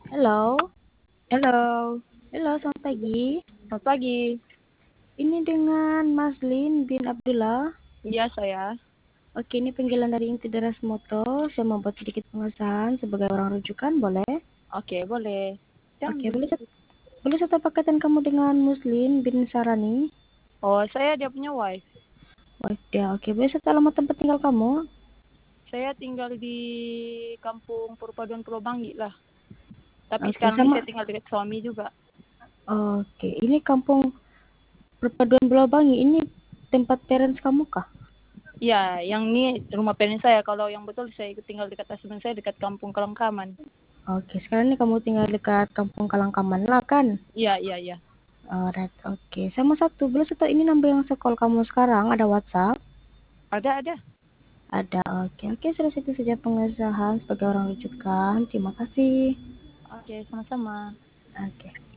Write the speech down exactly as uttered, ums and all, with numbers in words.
Halo. Halo. Halo, selamat pagi. Selamat pagi. Ini dengan Mas Lin bin Abdullah. Iya, saya. Oke, ini panggilan dari Inti Deras Moto. Saya membuat sedikit pengesahan sebagai orang rujukan, boleh? Oke, boleh. Jam Oke, boleh dulu. set, boleh satu pakaian kamu dengan Muslim bin Sarani? Oh, saya dia punya wife. Wife dia, oke. Boleh satu alamat tempat tinggal kamu? Saya tinggal di kampung Perpaduan Pulau Banggi lah. Tapi Oke, sekarang ini sama. saya tinggal dekat suami juga. Oke, ini kampung Perpaduan Pulau Bangi. Ini tempat parents kamu kah? Iya, yang ini rumah parents saya. Kalau yang betul saya ikut tinggal dekat husband saya dekat kampung Kalangkaman. Oke, sekarang ini kamu tinggal dekat kampung Kalangkaman lah kan? Iya, iya, iya. Alright, oke. Sama satu, boleh satu ini nambah yang sekolah kamu sekarang, ada WhatsApp? Ada, ada. Ada, oke. Oke, sudah situ saja pengesahan sebagai orang rujukan. Terima kasih. Oke, sama-sama. Oke.